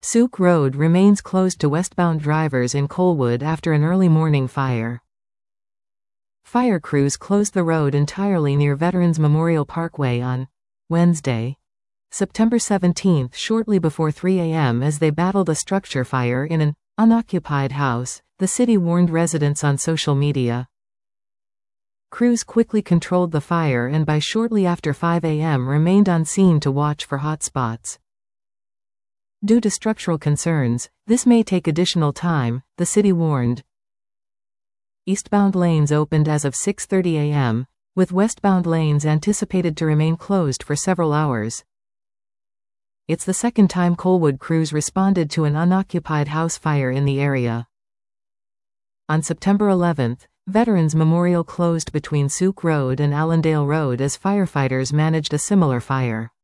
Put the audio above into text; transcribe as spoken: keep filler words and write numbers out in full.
Souk Road remains closed to westbound drivers in Colwood after an early morning fire. Fire crews closed the road entirely near Veterans Memorial Parkway on Wednesday, September seventeenth, shortly before three a m as they battled a structure fire in an unoccupied house, the city warned residents on social media. Crews quickly controlled the fire and by shortly after five a m remained on scene to watch for hotspots. Due to structural concerns, this may take additional time, the city warned. Eastbound lanes opened as of six thirty a m, with westbound lanes anticipated to remain closed for several hours. It's the second time Colwood crews responded to an unoccupied house fire in the area. On September eleventh, Veterans Memorial closed between Souk Road and Allendale Road as firefighters managed a similar fire.